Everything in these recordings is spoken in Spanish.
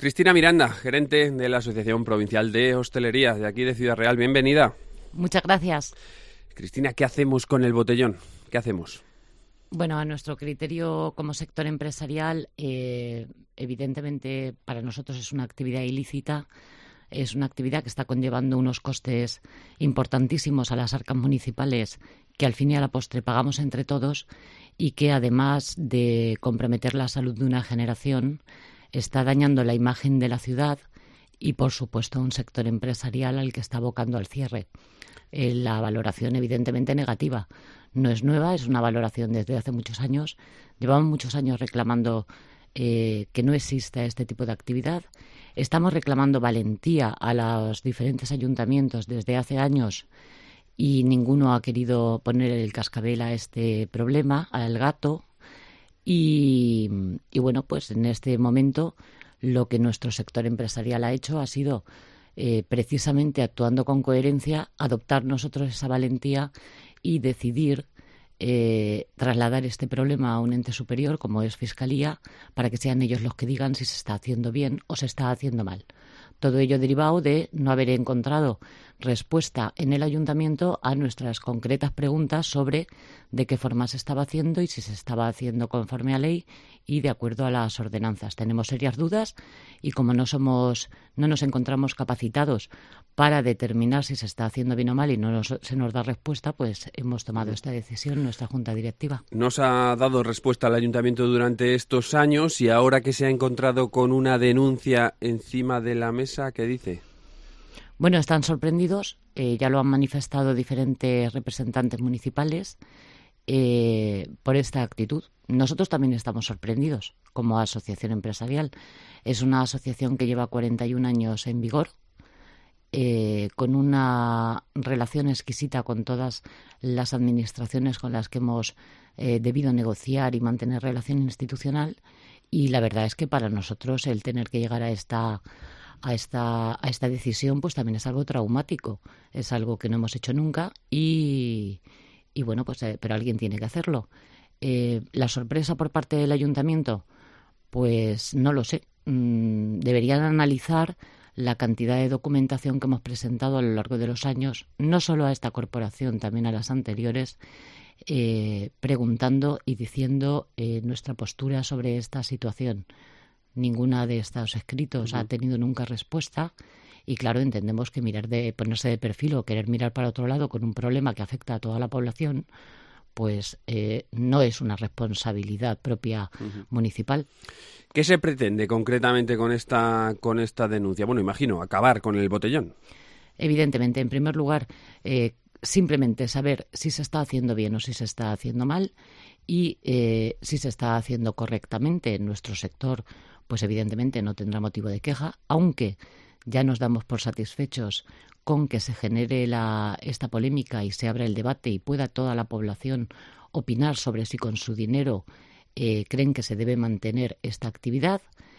Cristina Miranda, gerente de la Asociación Provincial de Hostelería de aquí de Ciudad Real. Bienvenida. Muchas gracias. Cristina, ¿qué hacemos con el botellón? ¿Qué hacemos? Bueno, a nuestro criterio como sector empresarial, evidentemente para nosotros es una actividad ilícita, es una actividad que está conllevando unos costes importantísimos a las arcas municipales que al fin y a la postre pagamos entre todos y que además de comprometer la salud de una generación, está dañando la imagen de la ciudad y, por supuesto, un sector empresarial al que está abocando al cierre. La valoración, evidentemente, negativa. No es nueva, es una valoración desde hace muchos años. Llevamos muchos años reclamando que no exista este tipo de actividad. Estamos reclamando valentía a los diferentes ayuntamientos desde hace años y ninguno ha querido poner el cascabel a este problema, al gato. Y bueno, pues en este momento lo que nuestro sector empresarial ha hecho ha sido precisamente actuando con coherencia, adoptar nosotros esa valentía y decidir trasladar este problema a un ente superior como es Fiscalía para que sean ellos los que digan si se está haciendo bien o se está haciendo mal. Todo ello derivado de no haber encontrado respuesta en el ayuntamiento a nuestras concretas preguntas sobre de qué forma se estaba haciendo y si se estaba haciendo conforme a ley y de acuerdo a las ordenanzas. Tenemos serias dudas y como no nos encontramos capacitados para determinar si se está haciendo bien o mal y se nos da respuesta, pues hemos tomado esta decisión en nuestra Junta Directiva. Nos ha dado respuesta al ayuntamiento durante estos años y ahora que se ha encontrado con una denuncia encima de la mesa, ¿qué dice? Bueno, están sorprendidos, ya lo han manifestado diferentes representantes municipales por esta actitud. Nosotros también estamos sorprendidos como asociación empresarial. Es una asociación que lleva 41 años en vigor, con una relación exquisita con todas las administraciones con las que hemos debido negociar y mantener relación institucional. Y la verdad es que para nosotros el tener que llegar a esta decisión pues también es algo traumático, es algo que no hemos hecho nunca y bueno, pues pero alguien tiene que hacerlo. La sorpresa por parte del ayuntamiento, pues no lo sé. Deberían analizar la cantidad de documentación que hemos presentado a lo largo de los años, no solo a esta corporación, también a las anteriores, preguntando y diciendo nuestra postura sobre esta situación. Ninguna de estos escritos ha tenido nunca respuesta y claro, entendemos que ponerse de perfil o querer mirar para otro lado con un problema que afecta a toda la población, pues no es una responsabilidad propia municipal. ¿Qué se pretende concretamente con esta denuncia? Bueno, imagino, acabar con el botellón. Evidentemente, en primer lugar, simplemente saber si se está haciendo bien o si se está haciendo mal y si se está haciendo correctamente en nuestro sector, pues evidentemente no tendrá motivo de queja, aunque ya nos damos por satisfechos con que se genere esta polémica y se abra el debate y pueda toda la población opinar sobre si con su dinero creen que se debe mantener esta actividad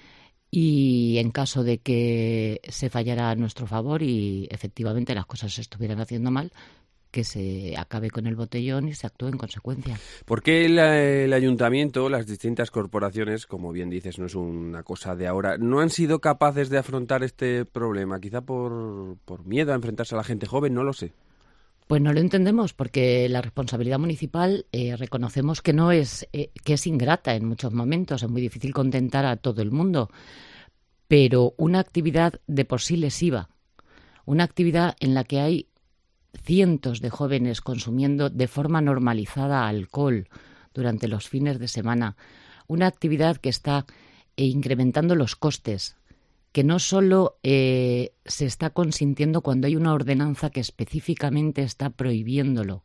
y en caso de que se fallara a nuestro favor y efectivamente las cosas se estuvieran haciendo mal, que se acabe con el botellón y se actúe en consecuencia. ¿Por qué el ayuntamiento, las distintas corporaciones, como bien dices, no es una cosa de ahora, no han sido capaces de afrontar este problema? Quizá por miedo a enfrentarse a la gente joven, no lo sé. Pues no lo entendemos porque la responsabilidad municipal reconocemos que que es ingrata en muchos momentos, es muy difícil contentar a todo el mundo, pero una actividad de por sí lesiva, una actividad en la que hay cientos de jóvenes consumiendo de forma normalizada alcohol durante los fines de semana, una actividad que está incrementando los costes, que no solo se está consintiendo cuando hay una ordenanza que específicamente está prohibiéndolo,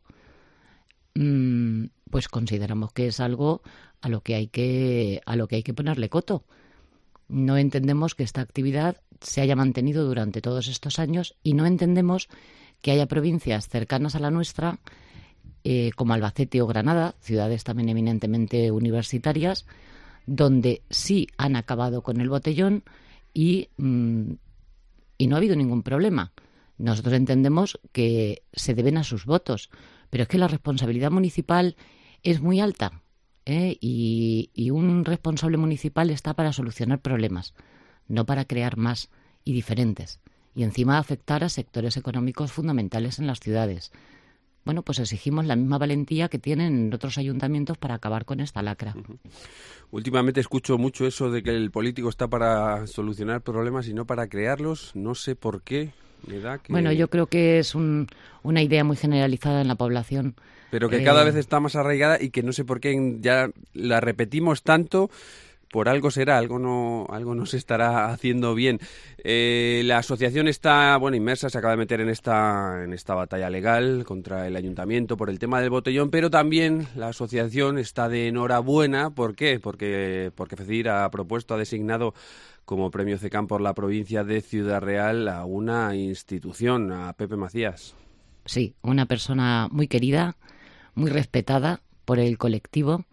pues consideramos que es algo a lo que hay que ponerle coto. No entendemos que esta actividad se haya mantenido durante todos estos años y no entendemos que haya provincias cercanas a la nuestra, como Albacete o Granada, ciudades también eminentemente universitarias, donde sí han acabado con el botellón y no ha habido ningún problema. Nosotros entendemos que se deben a sus votos, pero es que la responsabilidad municipal es muy alta, y un responsable municipal está para solucionar problemas, no para crear más y diferentes, y encima afectar a sectores económicos fundamentales en las ciudades. Bueno, pues exigimos la misma valentía que tienen otros ayuntamientos para acabar con esta lacra. Últimamente escucho mucho eso de que el político está para solucionar problemas y no para crearlos. No sé por qué. Bueno, yo creo que es una idea muy generalizada en la población. Pero que cada vez está más arraigada y que no sé por qué ya la repetimos tanto. Por algo será, algo no se estará haciendo bien. La asociación está inmersa, se acaba de meter en esta batalla legal contra el ayuntamiento por el tema del botellón, pero también la asociación está de enhorabuena. ¿Por qué? Porque FECIR ha designado como premio CECAM por la provincia de Ciudad Real a una institución, a Pepe Macías. Sí, una persona muy querida, muy respetada por el colectivo,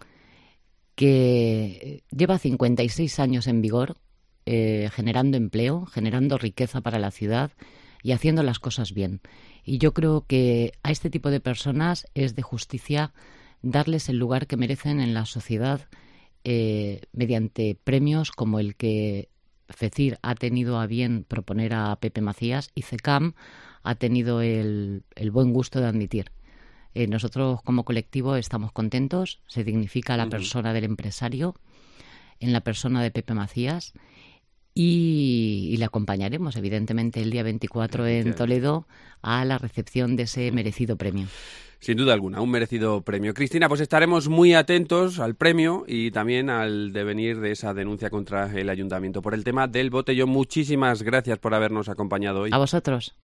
que lleva 56 años en vigor, generando empleo, generando riqueza para la ciudad y haciendo las cosas bien. Y yo creo que a este tipo de personas es de justicia darles el lugar que merecen en la sociedad mediante premios como el que FECIR ha tenido a bien proponer a Pepe Macías y CECAM ha tenido el buen gusto de admitir. Nosotros como colectivo estamos contentos, se dignifica la persona del empresario en la persona de Pepe Macías y le acompañaremos evidentemente el día 24 en Toledo a la recepción de ese merecido premio. Sin duda alguna, un merecido premio. Cristina, pues estaremos muy atentos al premio y también al devenir de esa denuncia contra el ayuntamiento por el tema del botellón. Muchísimas gracias por habernos acompañado hoy. A vosotros.